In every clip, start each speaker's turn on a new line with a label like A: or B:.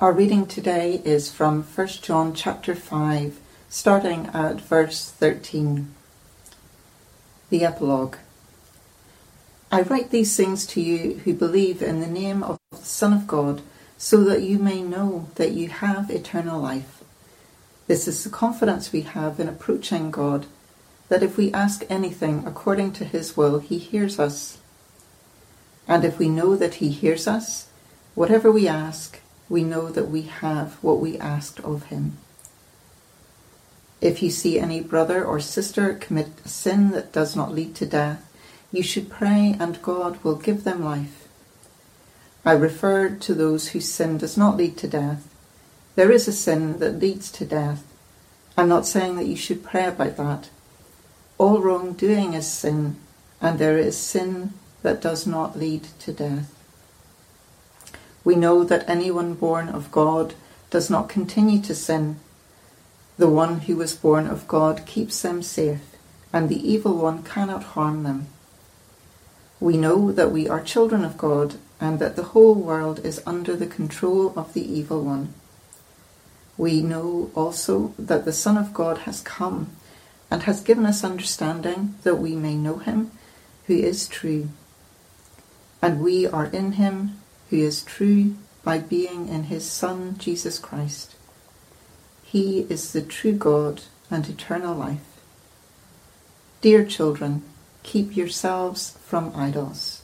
A: Our reading today is from 1 John chapter 5, starting at verse 13. The epilogue. I write these things to you who believe in the name of the Son of God, so that you may know that you have eternal life. This is the confidence we have in approaching God, that if we ask anything according to his will, he hears us. And if we know that he hears us, whatever we ask, we know that we have what we asked of him. If you see any brother or sister commit a sin that does not lead to death, you should pray and God will give them life. I referred to those whose sin does not lead to death. There is a sin that leads to death. I'm not saying that you should pray about that. All wrongdoing is sin, and there is sin that does not lead to death. We know that anyone born of God does not continue to sin. The one who was born of God keeps them safe, and the evil one cannot harm them. We know that we are children of God, and that the whole world is under the control of the evil one. We know also that the Son of God has come, and has given us understanding that we may know him who is true. And we are in him who is true by being in his Son, Jesus Christ. He is the true God and eternal life. Dear children, keep yourselves from idols.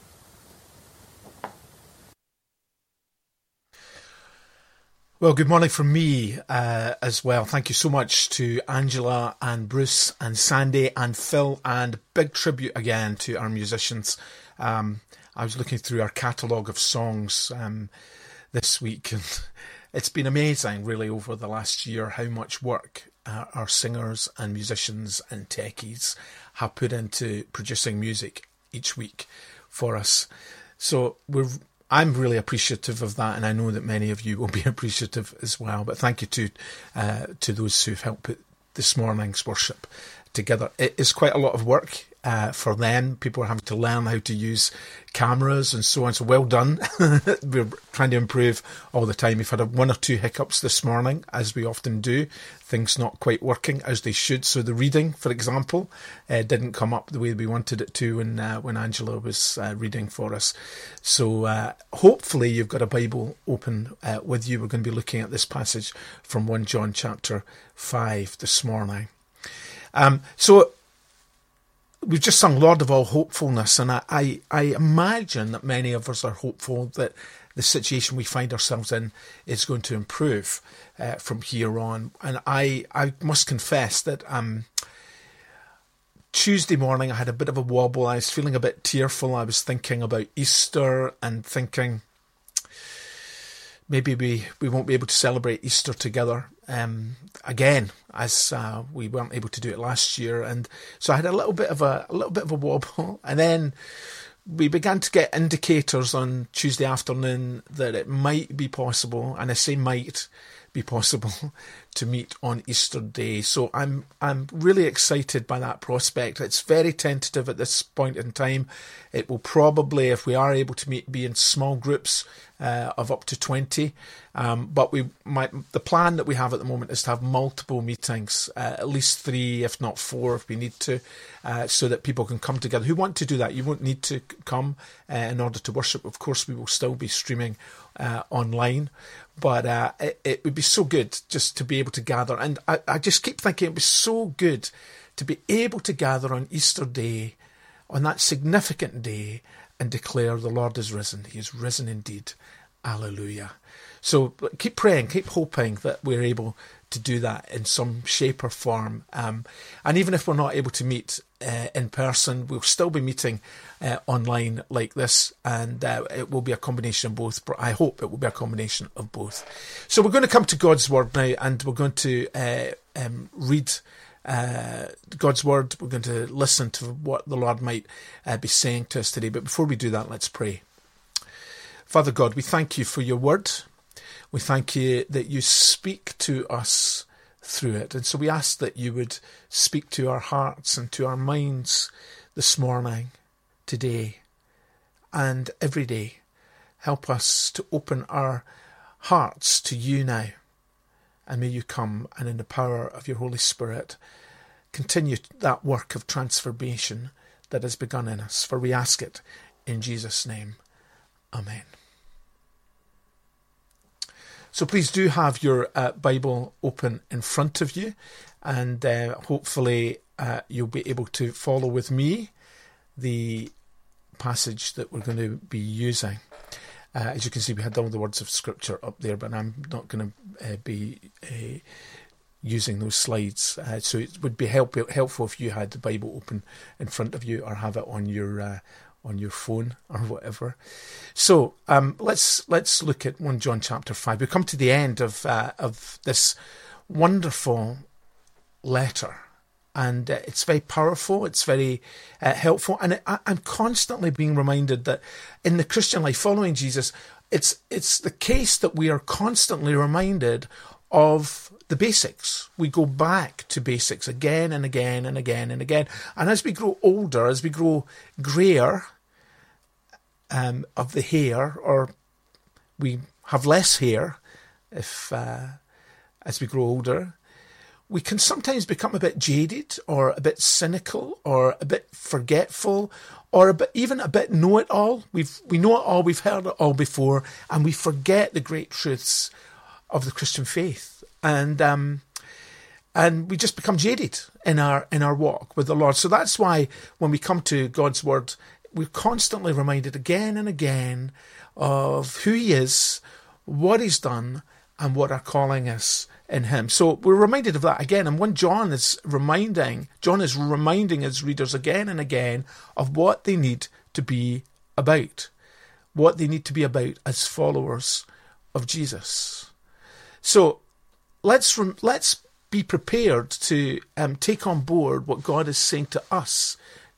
B: Well, good morning from me as well. Thank you so much to Angela and Bruce and Sandy and Phil, and big tribute again to our musicians. I was looking through our catalogue of songs this week, and it's been amazing really over the last year how much work our singers and musicians and techies have put into producing music each week for us. So I'm really appreciative of that, and I know that many of you will be appreciative as well. But thank you to those who've helped put this morning's worship together. It is quite a lot of work for them. People are having to learn how to use cameras and so on. So well done. We're trying to improve all the time. We've had one or two hiccups this morning, as we often do. Things not quite working as they should. So the reading, for example, didn't come up the way we wanted it to when Angela was reading for us. So hopefully you've got a Bible open with you. We're going to be looking at this passage from 1 John chapter 5 this morning. So we've just sung Lord of All Hopefulness, and I imagine that many of us are hopeful that the situation we find ourselves in is going to improve from here on. And I must confess that Tuesday morning I had a bit of a wobble. I was feeling a bit tearful. I was thinking about Easter and thinking maybe we won't be able to celebrate Easter together again, as we weren't able to do it last year, and so I had a little bit of a wobble. And then we began to get indicators on Tuesday afternoon that it might be possible, and I say might be possible, to meet on Easter Day. So I'm really excited by that prospect. It's very tentative at this point in time. It will probably, if we are able to meet, be in small groups of up to 20. But the plan that we have at the moment is to have multiple meetings, at least 3, if not 4, if we need to, so that people can come together who want to do that. You won't need to come in order to worship. Of course, we will still be streaming online, but it would be so good just to be able to gather. And I just keep thinking it would be so good to be able to gather on Easter Day, on that significant day, and declare the Lord is risen. He is risen indeed. Alleluia. So keep praying, keep hoping that we're able to do that in some shape or form. And even if we're not able to meet in person, we'll still be meeting online like this, and it will be a combination of both. I hope it will be a combination of both. So we're going to come to God's Word now, and we're going to read God's Word. We're going to listen to what the Lord might be saying to us today. But before we do that, let's pray. Father God, we thank you for your Word. We thank you that you speak to us through it. And so we ask that you would speak to our hearts and to our minds this morning, today, and every day. Help us to open our hearts to you now. And may you come and in the power of your Holy Spirit continue that work of transformation that has begun in us. For we ask it in Jesus' name. Amen. So please do have your Bible open in front of you, and hopefully you'll be able to follow with me the passage that we're going to be using. As you can see, we had all the words of Scripture up there, but I'm not going to be using those slides. So it would be helpful if you had the Bible open in front of you, or have it on your phone or whatever. So let's look at 1 John chapter 5. We come to the end of this wonderful letter, and it's very powerful. It's very helpful, and I'm constantly being reminded that in the Christian life, following Jesus, it's the case that we are constantly reminded of the basics. We go back to basics again and again and again and again. And as we grow older, as we grow greyer of the hair, or we have less hair, as we grow older, we can sometimes become a bit jaded, or a bit cynical, or a bit forgetful, or even a bit know-it-all. We know it all, we've heard it all before, and we forget the great truths of the Christian faith. And we just become jaded in our walk with the Lord. So that's why when we come to God's Word, we're constantly reminded again and again of who He is, what He's done, and what our calling is in Him. So we're reminded of that again. And when John is reminding his readers again and again of what they need to be about, what they need to be about as followers of Jesus. So let's be prepared to take on board what God is saying to us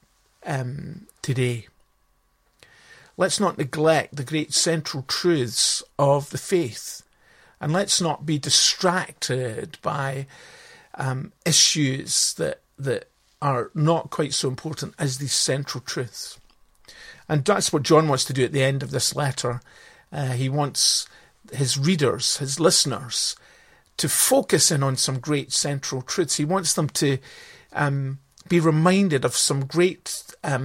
B: today. Let's not neglect the great central truths of the faith. And let's not be distracted by issues that are not quite so important as these central truths. And that's what John wants to do at the end of this letter. He wants his readers, his listeners, to focus in on some great central truths. He wants them to be reminded of some great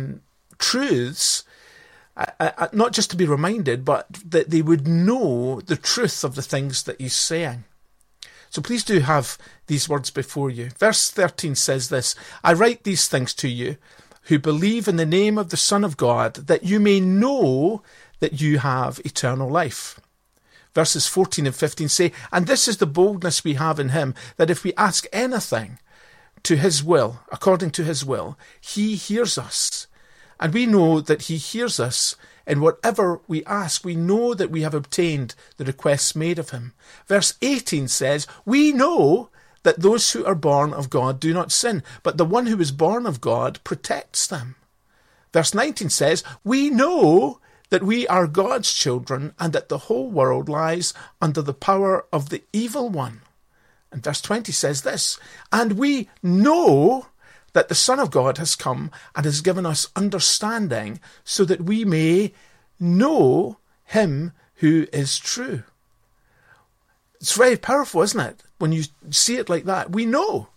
B: truths, not just to be reminded, but that they would know the truth of the things that he's saying. So please do have these words before you. Verse 13 says this: I write these things to you who believe in the name of the Son of God, that you may know that you have eternal life. Verses 14 and 15 say, and this is the boldness we have in him, that if we ask anything to his will, according to his will, he hears us. And we know that he hears us in whatever we ask. We know that we have obtained the requests made of him. Verse 18 says, we know that those who are born of God do not sin, but the one who is born of God protects them. Verse 19 says, we know that we are God's children and that the whole world lies under the power of the evil one. And verse 20 says this, and we know that the Son of God has come and has given us understanding so that we may know him who is true. It's very powerful, isn't it? When you see it like that, we know.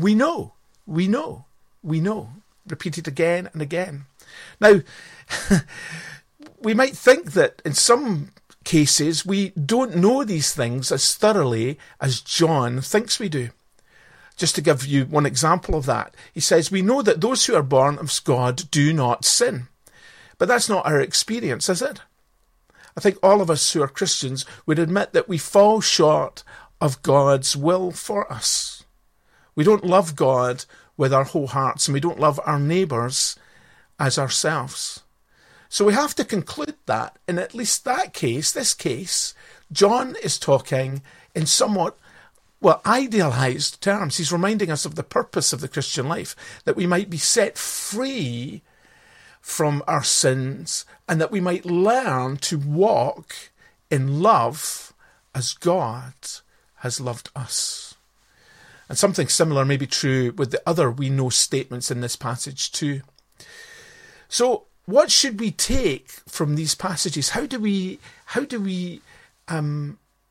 B: Repeated again and again. Now, we might think that in some cases we don't know these things as thoroughly as John thinks we do. Just to give you one example of that, he says, we know that those who are born of God do not sin. But that's not our experience, is it? I think all of us who are Christians would admit that we fall short of God's will for us. We don't love God with our whole hearts, and we don't love our neighbours as ourselves. So we have to conclude that in at least this case, John is talking in somewhat idealized terms. He's reminding us of the purpose of the Christian life, that we might be set free from our sins and that we might learn to walk in love as God has loved us. And something similar may be true with the other we know statements in this passage too. So what should we take from these passages? How do we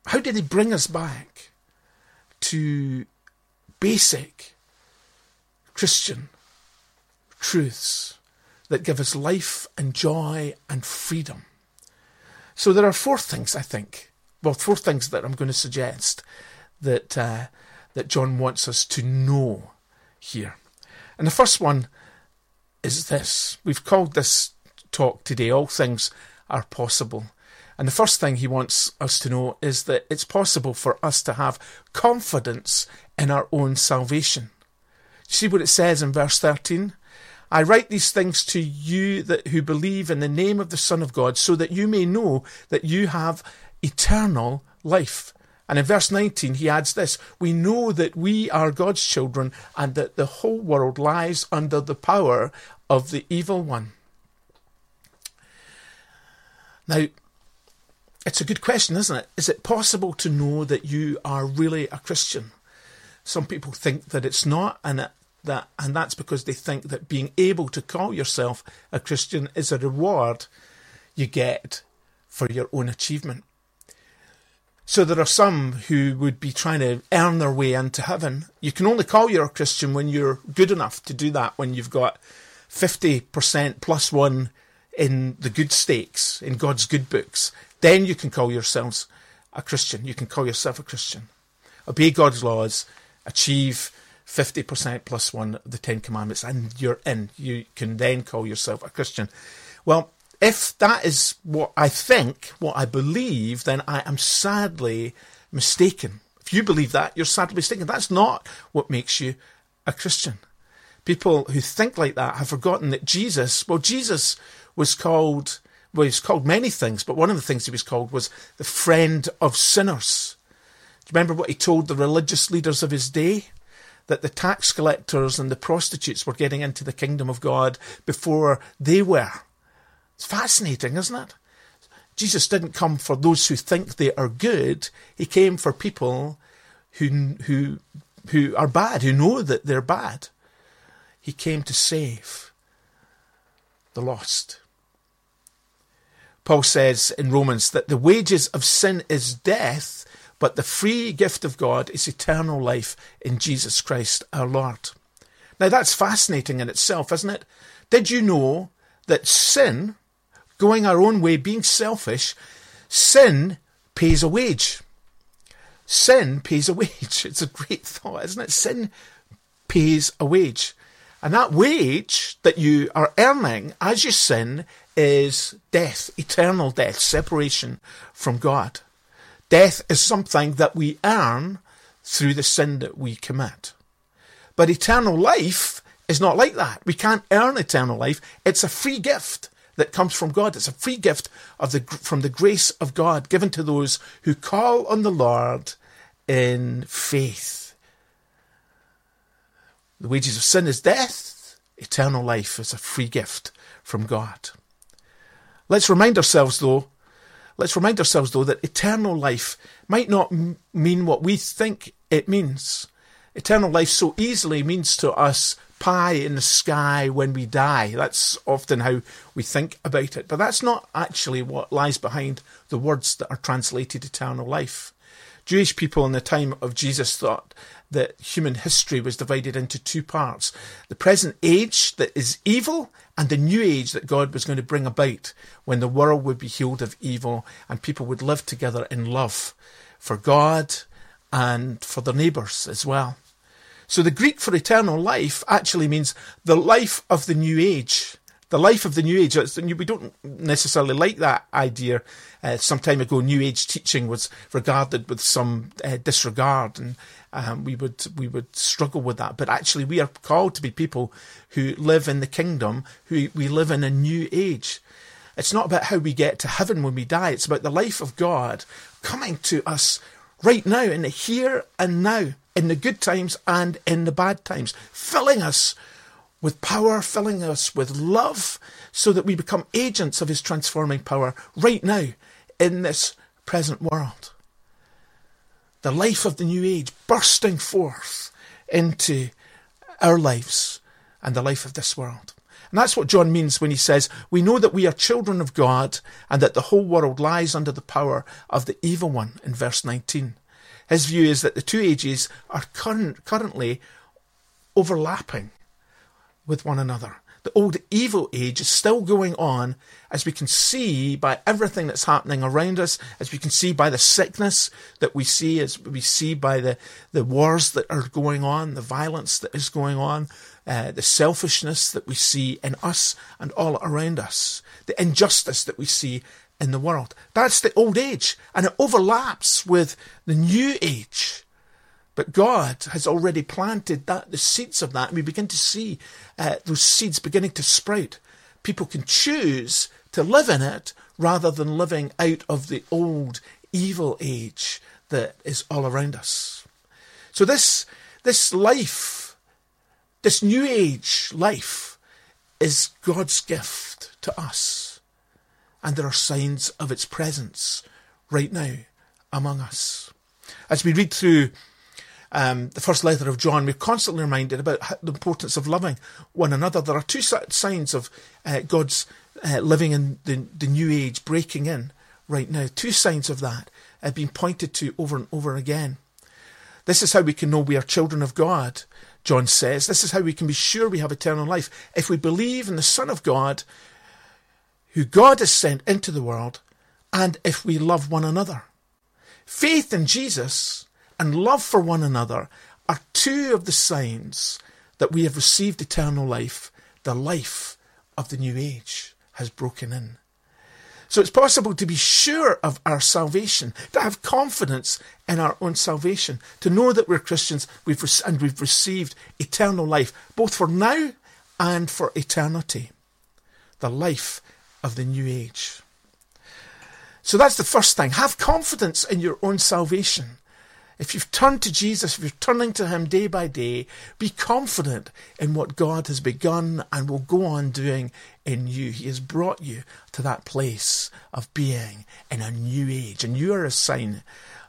B: How did he bring us back to basic Christian truths that give us life and joy and freedom? So there are four things, I think. Well, four things that I'm going to suggest that John wants us to know here. And the first one is this. We've called this talk today, All Things Are Possible. And the first thing he wants us to know is that it's possible for us to have confidence in our own salvation. You see what it says in verse 13? I write these things to you who believe in the name of the Son of God, so that you may know that you have eternal life. And in verse 19 he adds this, we know that we are God's children and that the whole world lies under the power of the evil one. Now, it's a good question, isn't it? Is it possible to know that you are really a Christian? Some people think that it's not, and that's because they think that being able to call yourself a Christian is a reward you get for your own achievement. So there are some who would be trying to earn their way into heaven. You can only call you a Christian when you're good enough to do that, when you've got 50% plus one in the good stakes, in God's good books. Then you can call yourselves a Christian. You can call yourself a Christian. Obey God's laws, achieve 50% plus one of the 10 Commandments, and you're in. You can then call yourself a Christian. Well, if that is what I think, what I believe, then I am sadly mistaken. If you believe that, you're sadly mistaken. That's not what makes you a Christian. People who think like that have forgotten that Jesus was called, well, he was called many things, but one of the things he was called was the friend of sinners. Do you remember what he told the religious leaders of his day? That the tax collectors and the prostitutes were getting into the kingdom of God before they were. It's fascinating, isn't it? Jesus didn't come for those who think they are good. He came for people who are bad, who know that they're bad. He came to save the lost. Paul says in Romans that the wages of sin is death, but the free gift of God is eternal life in Jesus Christ our Lord. Now that's fascinating in itself, isn't it? Did you know that sin, going our own way, being selfish, sin pays a wage? Sin pays a wage. It's a great thought, isn't it? Sin pays a wage. And that wage that you are earning as you sin is death, eternal death, separation from God. Death is something that we earn through the sin that we commit. But eternal life is not like that. We can't earn eternal life. It's a free gift that comes from God. It's a free gift from the grace of God given to those who call on the Lord in faith. The wages of sin is death. Eternal life is a free gift from God. Let's remind ourselves, though, that eternal life might not mean what we think it means. Eternal life so easily means to us pie in the sky when we die. That's often how we think about it. But that's not actually what lies behind the words that are translated eternal life. Jewish people in the time of Jesus thought that human history was divided into two parts. The present age that is evil and the new age that God was going to bring about when the world would be healed of evil and people would live together in love for God and for their neighbours as well. So the Greek for eternal life actually means the life of the new age. The life of the new age. We don't necessarily like that idea. Some time ago, New Age teaching was regarded with some disregard, and we would struggle with that. But actually, we are called to be people who live in the kingdom, we live in a new age. It's not about how we get to heaven when we die. It's about the life of God coming to us right now, in the here and now, in the good times and in the bad times, filling us with power, filling us with love, so that we become agents of his transforming power right now in this present world. The life of the new age bursting forth into our lives and the life of this world. And that's what John means when he says, we know that we are children of God and that the whole world lies under the power of the evil one, in verse 19. His view is that the two ages are currently overlapping with one another. The old evil age is still going on, as we can see by everything that's happening around us, as we can see by the sickness that we see, as we see by the wars that are going on, the violence that is going on, the selfishness that we see in us and all around us, the injustice that we see in the world. That's the old age, and it overlaps with the new age. But God has already planted the seeds of that, and we begin to see those seeds beginning to sprout. People can choose to live in it rather than living out of the old evil age that is all around us. So this life, this new age life, is God's gift to us. And there are signs of its presence right now among us. As we read through the first letter of John, we're constantly reminded about the importance of loving one another. There are two signs of God's living in the new age, breaking in right now. Two signs of that have been pointed to over and over again. This is how we can know we are children of God, John says. This is how we can be sure we have eternal life. If we believe in the Son of God, who God has sent into the world, and if we love one another. Faith in Jesus and love for one another are two of the signs that we have received eternal life. The life of the new age has broken in. So it's possible to be sure of our salvation, to have confidence in our own salvation, to know that we're Christians we've received eternal life, both for now and for eternity. The life of the new age. So that's the first thing. Have confidence in your own salvation. If you've turned to Jesus, if you're turning to him day by day, be confident in what God has begun and will go on doing in you. He has brought you to that place of being in a new age. And you are a sign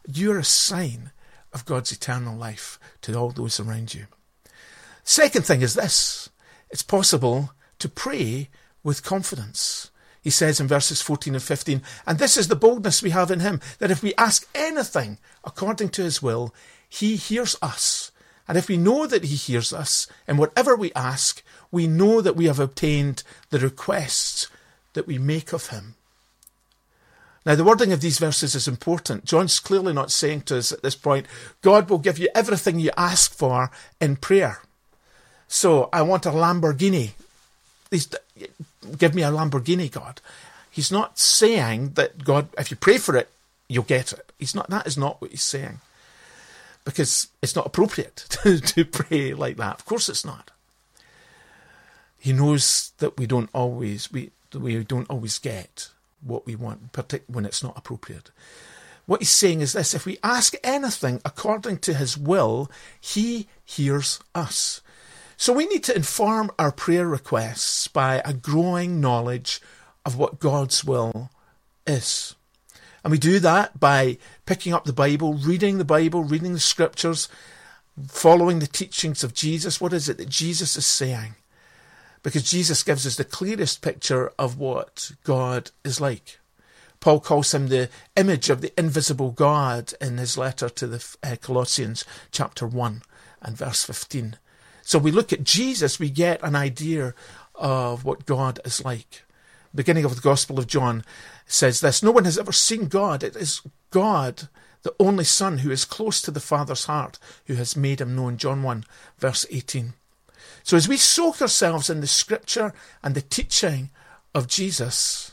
B: of God's eternal life to all those around you. Second thing is this. It's possible to pray with confidence. He says in verses 14 and 15, and this is the boldness we have in him, that if we ask anything according to his will, he hears us. And if we know that he hears us, and whatever we ask, we know that we have obtained the requests that we make of him. Now, the wording of these verses is important. John's clearly not saying to us at this point, God will give you everything you ask for in prayer. So, I want a Lamborghini. Give me a Lamborghini, God. He's not saying that God, if you pray for it, you'll get it. That is not what he's saying. Because it's not appropriate to pray like that. Of course it's not. He knows that we don't always get what we want, particularly when it's not appropriate. What he's saying is this: if we ask anything according to his will, he hears us. So we need to inform our prayer requests by a growing knowledge of what God's will is. And we do that by picking up the Bible, reading the scriptures, following the teachings of Jesus. What is it that Jesus is saying? Because Jesus gives us the clearest picture of what God is like. Paul calls him the image of the invisible God in his letter to the Colossians chapter 1 and verse 15. So we look at Jesus, we get an idea of what God is like. The beginning of the Gospel of John says this: no one has ever seen God. It is God, the only Son, who is close to the Father's heart, who has made him known. John 1, verse 18. So as we soak ourselves in the scripture and the teaching of Jesus,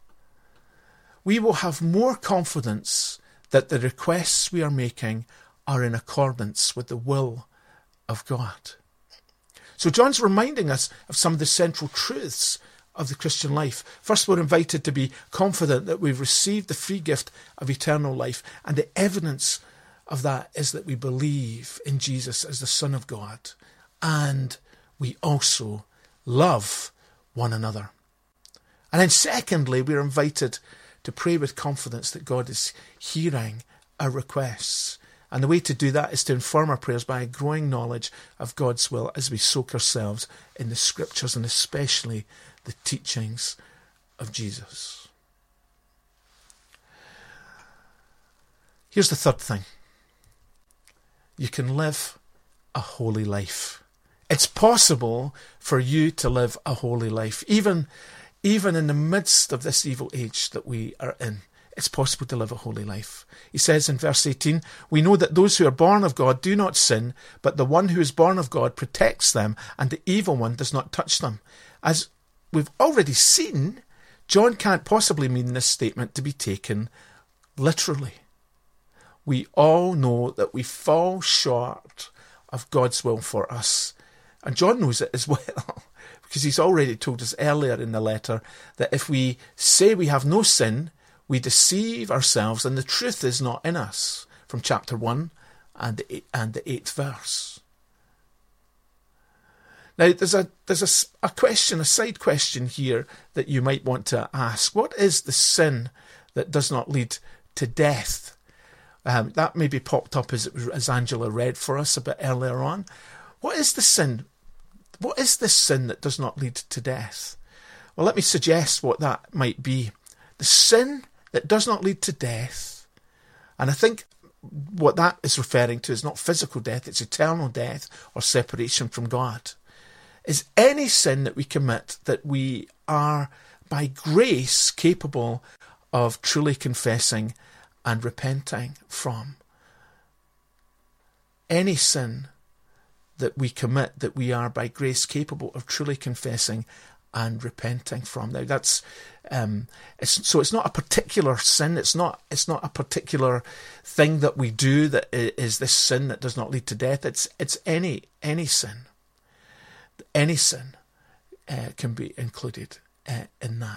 B: we will have more confidence that the requests we are making are in accordance with the will of God. So John's reminding us of some of the central truths of the Christian life. First, we're invited to be confident that we've received the free gift of eternal life, and the evidence of that is that we believe in Jesus as the Son of God, and we also love one another. And then secondly, we're invited to pray with confidence that God is hearing our requests. And the way to do that is to inform our prayers by a growing knowledge of God's will as we soak ourselves in the scriptures and especially the teachings of Jesus. Here's the third thing. You can live a holy life. It's possible for you to live a holy life, even in the midst of this evil age that we are in. It's possible to live a holy life. He says in verse 18, we know that those who are born of God do not sin, but the one who is born of God protects them, and the evil one does not touch them. As we've already seen, John can't possibly mean this statement to be taken literally. We all know that we fall short of God's will for us. And John knows it as well, because he's already told us earlier in the letter that if we say we have no sin, we deceive ourselves and the truth is not in us, from chapter 1 and the 8th verse. Now, there's a question, a side question here that you might want to ask. What is the sin that does not lead to death? That maybe popped up as Angela read for us a bit earlier on. What is the sin? What is the sin that does not lead to death? Well, let me suggest what that might be. The sin that does not lead to death, and I think what that is referring to is not physical death, it's eternal death or separation from God, is any sin that we commit that we are by grace capable of truly confessing and repenting from. Any sin that we commit that we are by grace capable of truly confessing and repenting from. Now that's it's not a particular sin. It's not a particular thing that we do that is this sin that does not lead to death. It's any sin. Any sin can be included in that.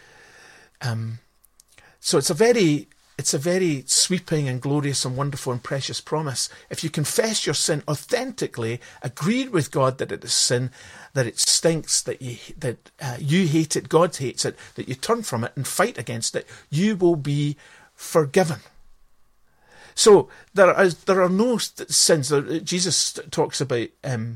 B: So it's a very sweeping and glorious and wonderful and precious promise. If you confess your sin authentically, agreed with God that it is sin, that it stinks, that you hate it, God hates it, that you turn from it and fight against it, you will be forgiven. So there are no sins. Jesus talks about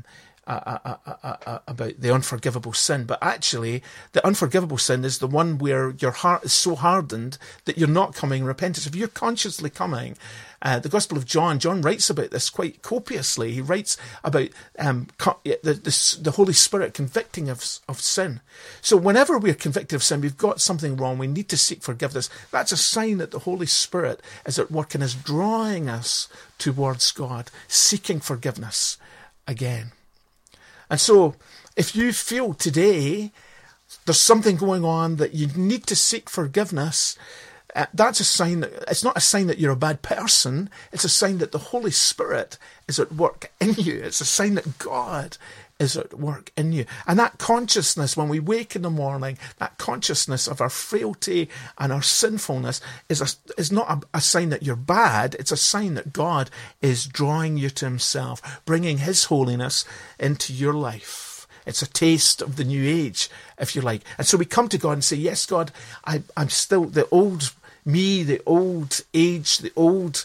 B: the unforgivable sin, but actually the unforgivable sin is the one where your heart is so hardened that you're not coming in repentance. If you're consciously coming, the Gospel of John writes about this quite copiously. He writes about the Holy Spirit convicting of sin. So whenever we're convicted of sin, we've got something wrong, we need to seek forgiveness. That's a sign that the Holy Spirit is at work and is drawing us towards God, seeking forgiveness again. And so, if you feel today there's something going on that you need to seek forgiveness, that's a sign that it's not a sign that you're a bad person. It's a sign that the Holy Spirit is at work in you. It's a sign that God is at work in you. And that consciousness, when we wake in the morning, that consciousness of our frailty and our sinfulness is not a sign that you're bad. It's a sign that God is drawing you to himself, bringing his holiness into your life. It's a taste of the new age, if you like. And so we come to God and say, yes, God, I'm still the old me, the old age, the old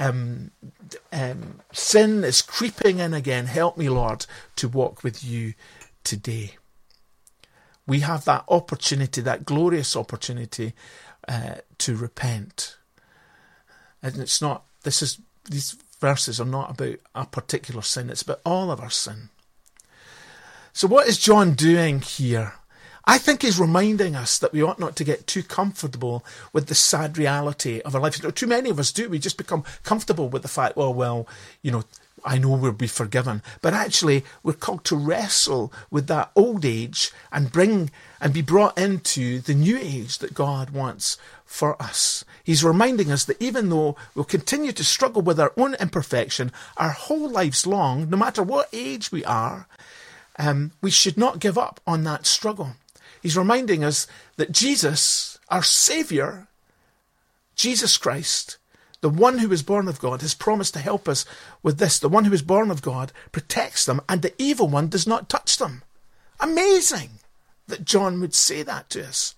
B: sin is creeping in again. Help me, Lord, to walk with you today. We have that opportunity, that glorious opportunity to repent. And it's not, these verses are not about a particular sin, it's about all of our sin. So what is John doing here? I think he's reminding us that we ought not to get too comfortable with the sad reality of our life. Too many of us do. We just become comfortable with the fact, well, I know we'll be forgiven. But actually, we're called to wrestle with that old age and be brought into the new age that God wants for us. He's reminding us that even though we'll continue to struggle with our own imperfection our whole lives long, no matter what age we are, we should not give up on that struggle. He's reminding us that Jesus, our Saviour, Jesus Christ, the one who was born of God, has promised to help us with this. The one who is born of God protects them, and the evil one does not touch them. Amazing that John would say that to us.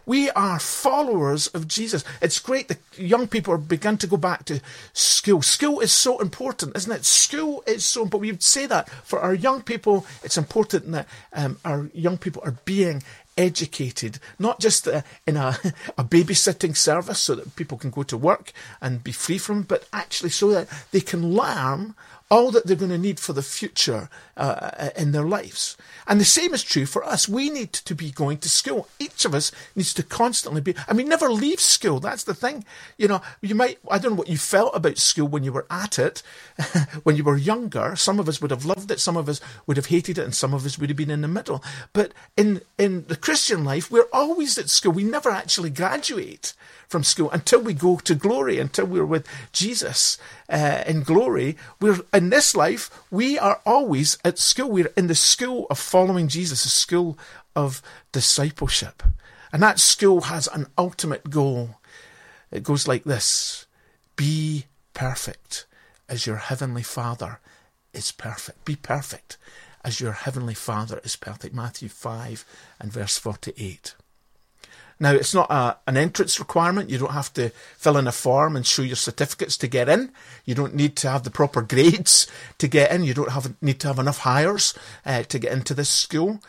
B: We are followers of Jesus. It's great that young people are beginning to go back to school. School is so important, isn't it? School is so important. We would say that for our young people, it's important that our young people are being educated, not just in a babysitting service so that people can go to work and be free from, but actually so that they can learn all that they're going to need for the future in their lives. And the same is true for us. We need to be going to school. Each of us needs to constantly be, and we never leave school. That's the thing. You know, I don't know what you felt about school when you were at it, when you were younger. Some of us would have loved it, some of us would have hated it, and some of us would have been in the middle. But in the Christian life, we're always at school. We never actually graduate from school until we go to glory, until we're with Jesus in glory. We're in this life, we are always at school. We're in the school of following Jesus, a school of discipleship. And that school has an ultimate goal. It goes like this: be perfect as your heavenly Father is perfect. Be perfect as your heavenly Father is perfect. Matthew 5 and verse 48. Now, it's not an entrance requirement. You don't have to fill in a form and show your certificates to get in. You don't need to have the proper grades to get in. You don't need to have enough hires to get into this school.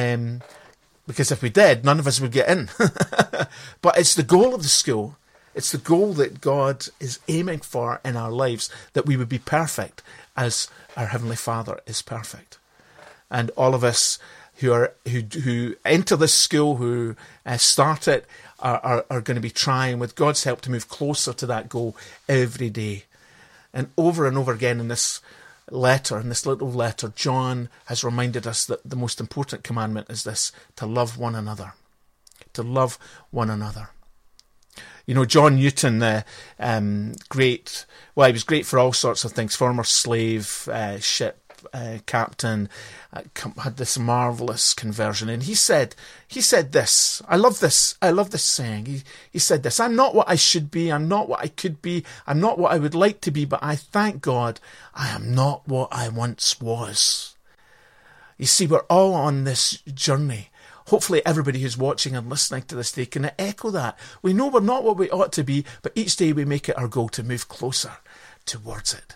B: Because if we did, none of us would get in. But it's the goal of the school. It's the goal that God is aiming for in our lives, that we would be perfect as our Heavenly Father is perfect. And all of us who enter this school, who start it, are going to be trying, with God's help, to move closer to that goal every day. And over again in this letter, in this little letter, John has reminded us that the most important commandment is this: to love one another. To love one another. You know, John Newton, he was great for all sorts of things. Former slave ship captain, had this marvelous conversion, and he said this. I love this saying. He said this: I'm not what I should be, I'm not what I could be, I'm not what I would like to be, but I thank God I am not what I once was. You see, we're all on this journey. Hopefully everybody who's watching and listening to this, they can echo that. We know we're not what we ought to be, but each day we make it our goal to move closer towards it.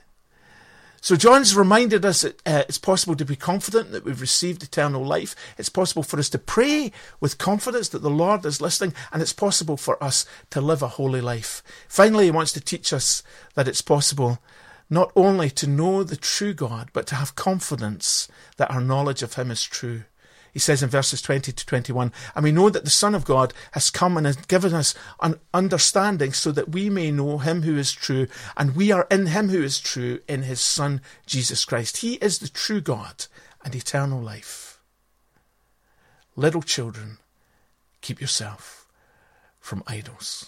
B: So John's reminded us that it's possible to be confident that we've received eternal life. It's possible for us to pray with confidence that the Lord is listening, and it's possible for us to live a holy life. Finally, he wants to teach us that it's possible not only to know the true God, but to have confidence that our knowledge of him is true. He says in verses 20 to 21, and we know that the Son of God has come and has given us an understanding so that we may know him who is true, and we are in him who is true, in his Son, Jesus Christ. He is the true God and eternal life. Little children, keep yourself from idols.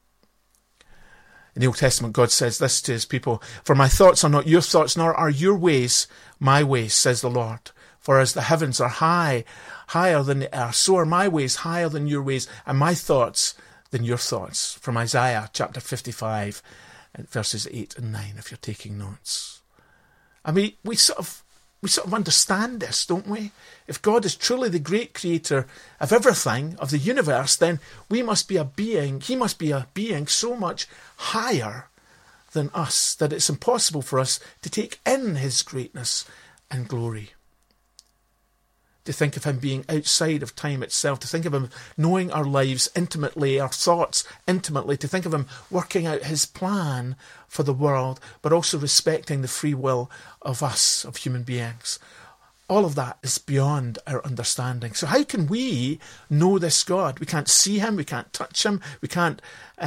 B: In the Old Testament, God says this to his people: for my thoughts are not your thoughts, nor are your ways my ways, says the Lord. For as the heavens are higher than the earth, so are my ways higher than your ways, and my thoughts than your thoughts. From Isaiah chapter 55, verses 8 and 9, if you're taking notes. I mean, we sort of understand this, don't we? If God is truly the great creator of everything, of the universe, then he must be a being so much higher than us that it's impossible for us to take in his greatness and glory. To think of him being outside of time itself, to think of him knowing our lives intimately, our thoughts intimately, to think of him working out his plan for the world, but also respecting the free will of us, of human beings. All of that is beyond our understanding. So how can we know this God? We can't see him, we can't touch him, we can't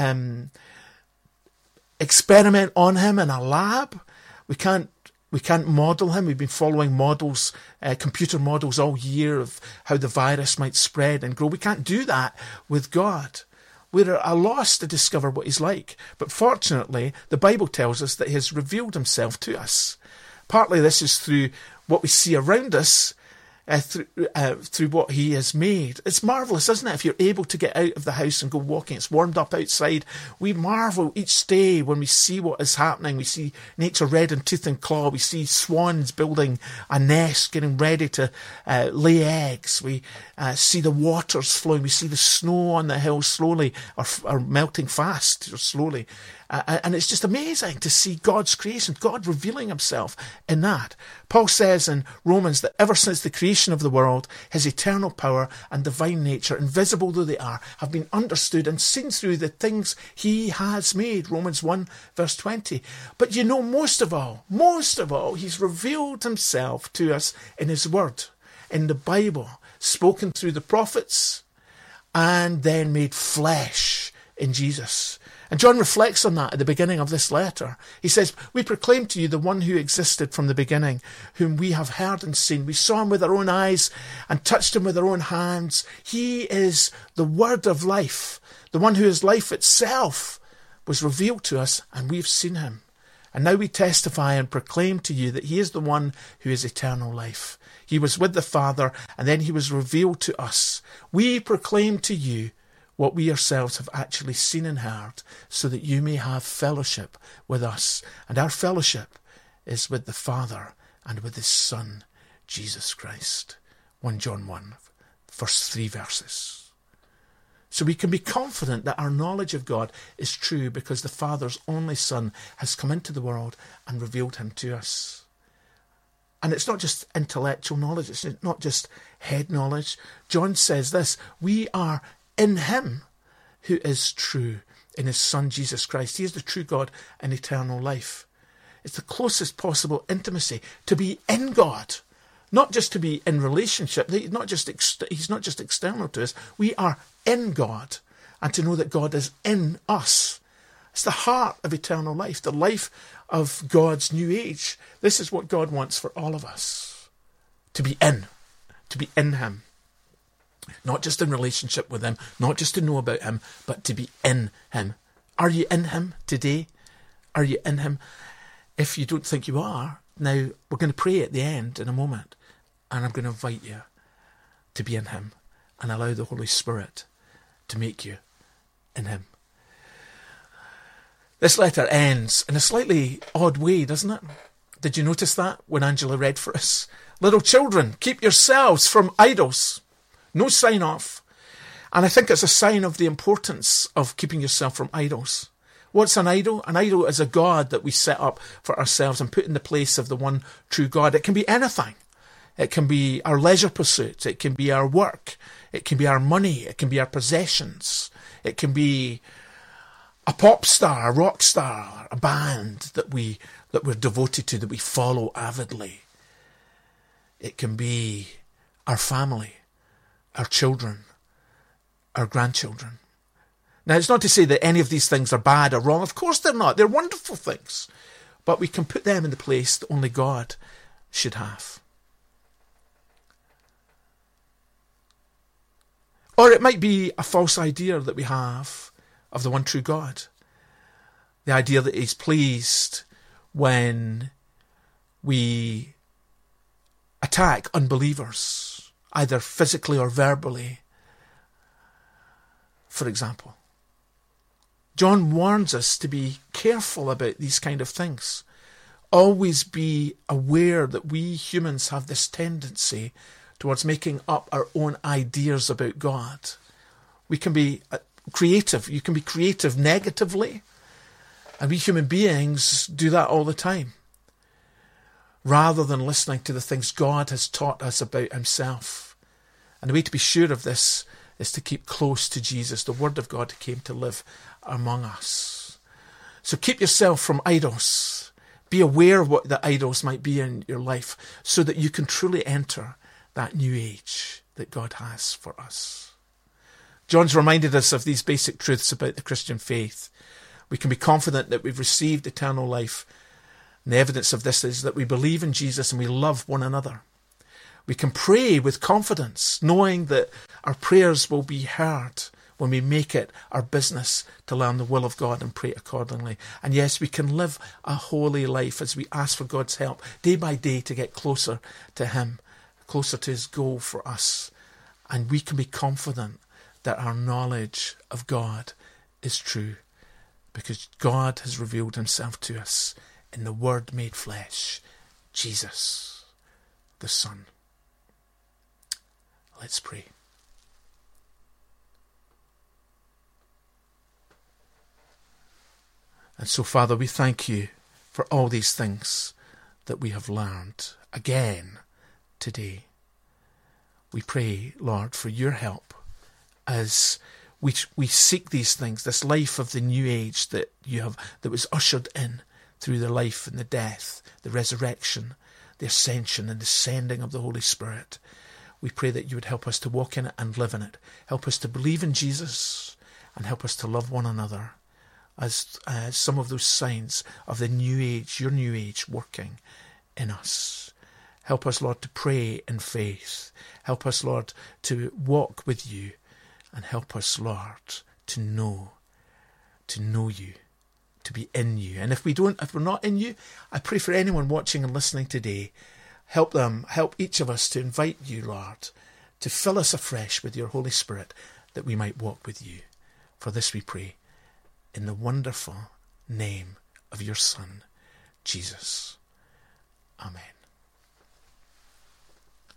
B: experiment on him in a lab, we can't model him. We've been following models, computer models all year of how the virus might spread and grow. We can't do that with God. We're at a loss to discover what he's like. But fortunately, the Bible tells us that he has revealed himself to us. Partly this is through what we see around us through what he has made. It's marvellous, isn't it? If you're able to get out of the house and go walking, it's warmed up outside. We marvel each day when we see what is happening. We see nature red in tooth and claw. We see swans building a nest, getting ready to lay eggs. We see the waters flowing. We see the snow on the hills slowly or melting fast or slowly. And it's just amazing to see God's creation, God revealing himself in that. Paul says in Romans that ever since the creation of the world, his eternal power and divine nature, invisible though they are, have been understood and seen through the things he has made. Romans 1 verse 20. But you know, most of all, he's revealed himself to us in his word, in the Bible, spoken through the prophets, and then made flesh in Jesus. And John reflects on that at the beginning of this letter. He says, we proclaim to you the one who existed from the beginning, whom we have heard and seen. We saw him with our own eyes and touched him with our own hands. He is the word of life. The one who is life itself was revealed to us, and we've seen him. And now we testify and proclaim to you that he is the one who is eternal life. He was with the Father, and then he was revealed to us. We proclaim to you what we ourselves have actually seen and heard, so that you may have fellowship with us. And our fellowship is with the Father and with his Son, Jesus Christ. 1 John 1, first 3 verses. So we can be confident that our knowledge of God is true because the Father's only Son has come into the world and revealed him to us. And it's not just intellectual knowledge, it's not just head knowledge. John says this, we are in him who is true, in his Son Jesus Christ. He is the true God and eternal life. It's the closest possible intimacy to be in God, not just to be in relationship. He's not just external to us. We are in God, and to know that God is in us. It's the heart of eternal life, the life of God's new age. This is what God wants for all of us, to be in him. Not just in relationship with him, not just to know about him, but to be in him. Are you in him today? Are you in him? If you don't think you are, now we're going to pray at the end in a moment, and I'm going to invite you to be in him and allow the Holy Spirit to make you in him. This letter ends in a slightly odd way, doesn't it? Did you notice that when Angela read for us? Little children, keep yourselves from idols. No sign off. And I think it's a sign of the importance of keeping yourself from idols. What's an idol? An idol is a god that we set up for ourselves and put in the place of the one true God. It can be anything. It can be our leisure pursuits. It can be our work. It can be our money. It can be our possessions. It can be a pop star, a rock star, a band that we're devoted to, that we follow avidly. It can be our family, our children, our grandchildren. Now, it's not to say that any of these things are bad or wrong. Of course they're not. They're wonderful things. But we can put them in the place that only God should have. Or it might be a false idea that we have of the one true God. The idea that he's pleased when we attack unbelievers, either physically or verbally, for example. John warns us to be careful about these kind of things. Always be aware that we humans have this tendency towards making up our own ideas about God. We can be creative. You can be creative negatively, and we human beings do that all the time, rather than listening to the things God has taught us about himself. And the way to be sure of this is to keep close to Jesus, the Word of God who came to live among us. So keep yourself from idols. Be aware of what the idols might be in your life, so that you can truly enter that new age that God has for us. John's reminded us of these basic truths about the Christian faith. We can be confident that we've received eternal life. And the evidence of this is that we believe in Jesus and we love one another. We can pray with confidence, knowing that our prayers will be heard when we make it our business to learn the will of God and pray accordingly. And yes, we can live a holy life as we ask for God's help day by day to get closer to him, closer to his goal for us. And we can be confident that our knowledge of God is true, because God has revealed himself to us in the Word made flesh, Jesus, the Son. Let's pray. And so, Father, we thank you for all these things that we have learned again today. We pray, Lord, for your help as we seek these things, this life of the new age that was ushered in through the life and the death, the resurrection, the ascension and the sending of the Holy Spirit. We pray that you would help us to walk in it and live in it. Help us to believe in Jesus and help us to love one another as some of those signs of the new age, your new age, working in us. Help us, Lord, to pray in faith. Help us, Lord, to walk with you. And help us, Lord, to know you, to be in you. And if we're not in you, I pray for anyone watching and listening today, help each of us to invite you, Lord, to fill us afresh with your Holy Spirit, that we might walk with you. For this we pray, in the wonderful name of your Son, Jesus. Amen.